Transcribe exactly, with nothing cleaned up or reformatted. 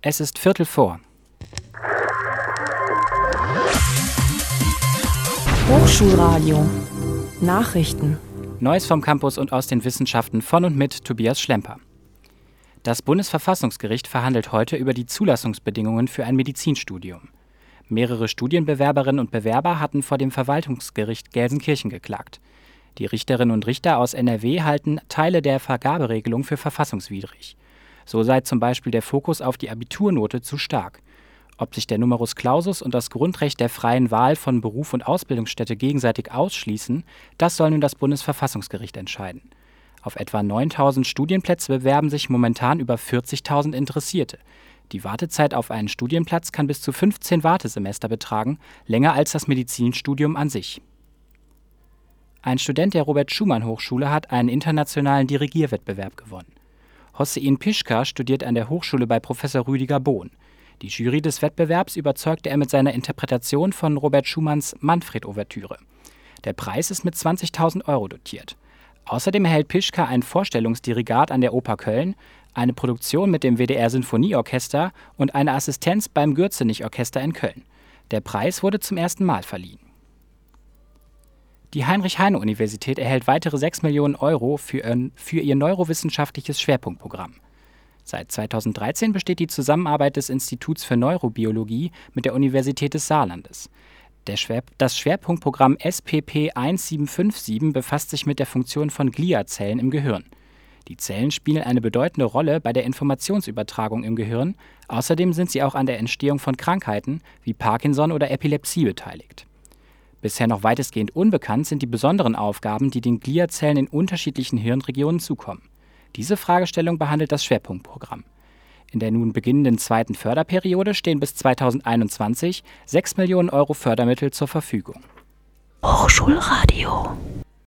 Es ist Viertel vor. Hochschulradio. Nachrichten. Neues vom Campus und aus den Wissenschaften von und mit Tobias Schlemper. Das Bundesverfassungsgericht verhandelt heute über die Zulassungsbedingungen für ein Medizinstudium. Mehrere Studienbewerberinnen und Bewerber hatten vor dem Verwaltungsgericht Gelsenkirchen geklagt. Die Richterinnen und Richter aus N R W halten Teile der Vergaberegelung für verfassungswidrig. So sei zum Beispiel der Fokus auf die Abiturnote zu stark. Ob sich der Numerus Clausus und das Grundrecht der freien Wahl von Beruf und Ausbildungsstätte gegenseitig ausschließen, das soll nun das Bundesverfassungsgericht entscheiden. Auf etwa neuntausend Studienplätze bewerben sich momentan über vierzigtausend Interessierte. Die Wartezeit auf einen Studienplatz kann bis zu fünfzehn Wartesemester betragen, länger als das Medizinstudium an sich. Ein Student der Robert-Schumann-Hochschule hat einen internationalen Dirigierwettbewerb gewonnen. Hossein Pischka studiert an der Hochschule bei Professor Rüdiger Bohn. Die Jury des Wettbewerbs überzeugte er mit seiner Interpretation von Robert Schumanns Manfred-Ouvertüre. Der Preis ist mit zwanzigtausend Euro dotiert. Außerdem erhält Pischka ein Vorstellungsdirigat an der Oper Köln, eine Produktion mit dem W D R-Sinfonieorchester und eine Assistenz beim Gürzenich-Orchester in Köln. Der Preis wurde zum ersten Mal verliehen. Die Heinrich-Heine-Universität erhält weitere sechs Millionen Euro für, für ihr neurowissenschaftliches Schwerpunktprogramm. Seit zweitausenddreizehn besteht die Zusammenarbeit des Instituts für Neurobiologie mit der Universität des Saarlandes. Der Schwer, das Schwerpunktprogramm S P P eins sieben fünf sieben befasst sich mit der Funktion von Gliazellen im Gehirn. Die Zellen spielen eine bedeutende Rolle bei der Informationsübertragung im Gehirn. Außerdem sind sie auch an der Entstehung von Krankheiten wie Parkinson oder Epilepsie beteiligt. Bisher noch weitestgehend unbekannt sind die besonderen Aufgaben, die den Gliazellen in unterschiedlichen Hirnregionen zukommen. Diese Fragestellung behandelt das Schwerpunktprogramm. In der nun beginnenden zweiten Förderperiode stehen bis zweitausendeinundzwanzig sechs Millionen Euro Fördermittel zur Verfügung. Hochschulradio.